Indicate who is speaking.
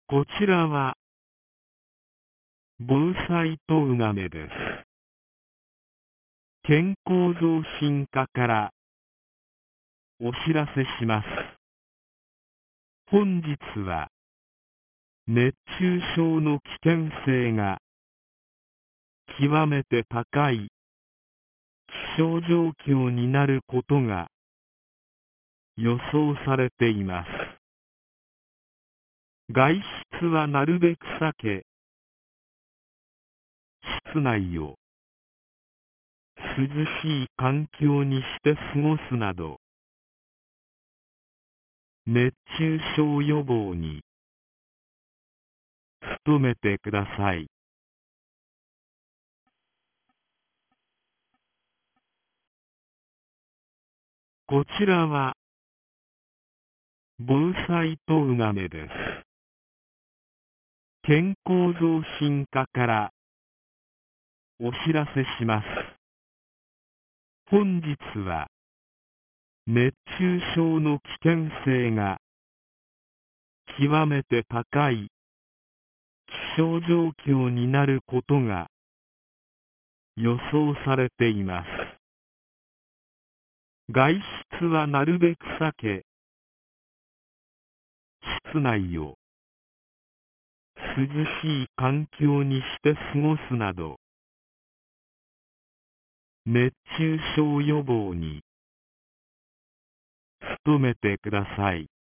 Speaker 1: こちらは防災とうがめです。健康増進課からお知らせします。本日は熱中症の危険性が極めて高い気象状況になることが予想されています。外出はなるべく避け、室内を涼しい環境にして過ごすなど、熱中症予防に努めてください。こちらは防災とうがめです。健康増進課からお知らせします。本日は熱中症の危険性が極めて高い気象状況になることが予想されています。外出はなるべく避け、室内を涼しい環境にして過ごすなど、熱中症予防に努めてください。